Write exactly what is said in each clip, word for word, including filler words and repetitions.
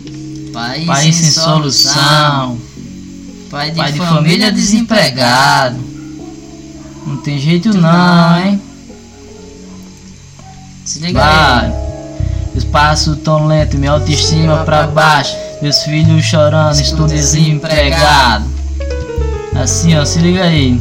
País, país sem solução, pai de, pai de família, família desempregado. Não tem jeito não, hein? Se liga Vai. aí. Espaço tão lento, minha autoestima pra baixo. Meus filhos chorando, estou desempregado. Assim ó, se liga aí.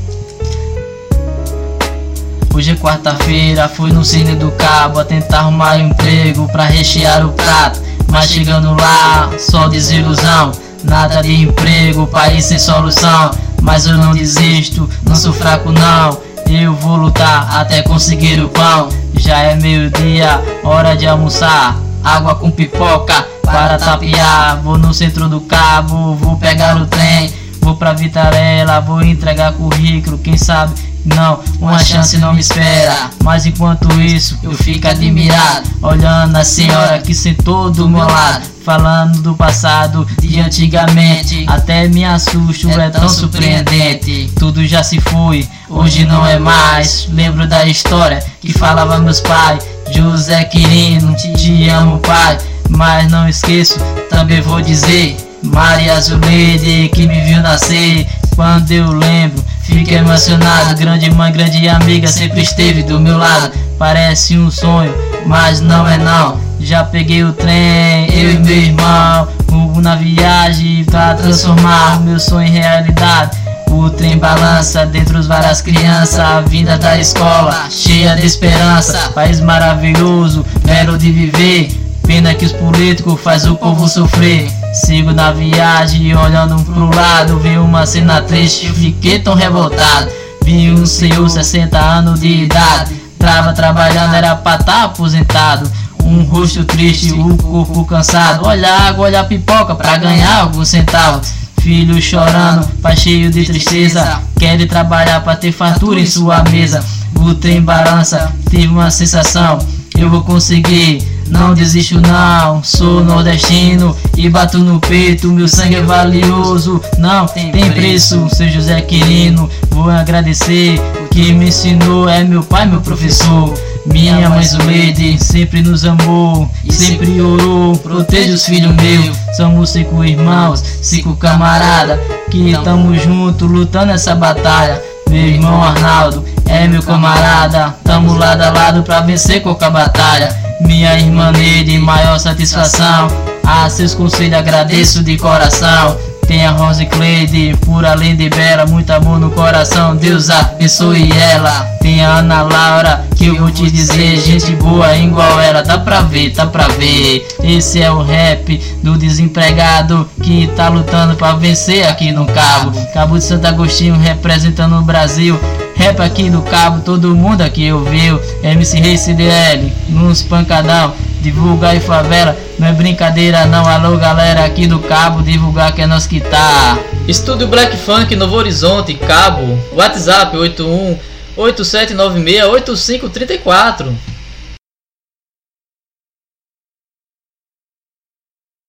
Hoje é quarta-feira, fui no Cine do Cabo a tentar arrumar emprego pra rechear o prato. Mas chegando lá, só desilusão. Nada de emprego, país sem solução. Mas eu não desisto, não sou fraco não. Eu vou lutar até conseguir o pão. Já é meio-dia, hora de almoçar. Água com pipoca para tapear. Vou no centro do Cabo, vou pegar o trem. Vou pra Vitarella, vou entregar currículo. Quem sabe não, uma chance não me espera. Mas enquanto isso eu fico admirado, olhando a senhora que sentou do meu lado, falando do passado, de antigamente. Até me assusto, é tão surpreendente. Tudo já se foi, hoje não é mais. Lembro da história que falava meus pais. José Quirino, te amo pai. Mas não esqueço, também vou dizer, Maria Zuleide que me viu nascer. Quando eu lembro, fico emocionado. Grande mãe, grande amiga, sempre esteve do meu lado. Parece um sonho, mas não é não. Já peguei o trem, eu e meu irmão, rumo na viagem pra transformar meu sonho em realidade. O trem balança dentro das várias crianças, vinda da escola, cheia de esperança. País maravilhoso, belo de viver. Pena que os políticos faz o povo sofrer. Sigo na viagem, olhando pro lado, vi uma cena triste, eu fiquei tão revoltado. Vi um senhor, sessenta anos de idade, trava trabalhando, era pra tá aposentado. Um rosto triste, o corpo cansado. Olha a água, olha a pipoca pra ganhar alguns centavos. Filho chorando, pai cheio de tristeza, quer trabalhar pra ter fartura em sua mesa. O trem balança, tive uma sensação, eu vou conseguir, não desisto não. Sou nordestino e bato no peito, meu sangue é valioso, não tem preço. Seu José Quirino, vou agradecer, o que me ensinou é meu pai, meu professor. Minha mãe Zuleide sempre nos amou, sempre orou, proteja os filhos meus. Somos cinco irmãos, cinco camaradas, que estamos juntos lutando essa batalha. Meu irmão Arnaldo é meu camarada, tamo lado a lado pra vencer qualquer batalha. Minha irmã Neide, maior satisfação, a seus conselhos agradeço de coração. Tem a Rose Cleide, por além de bela, muito amor no coração, Deus abençoe ela. Tem a Ana Laura, que eu vou te dizer, gente boa igual ela, dá pra ver, dá pra ver. Esse é o rap do desempregado que tá lutando pra vencer aqui no Cabo. Cabo de Santo Agostinho representando o Brasil. Rap aqui do Cabo, todo mundo aqui ouviu. M C Rei C D L, nos pancadão, divulgar em favela, não é brincadeira não. Alô galera aqui do Cabo, divulgar que é nós que tá. Estúdio Black Funk, Novo Horizonte, Cabo. WhatsApp oito um oito sete nove seis oito cinco três quatro.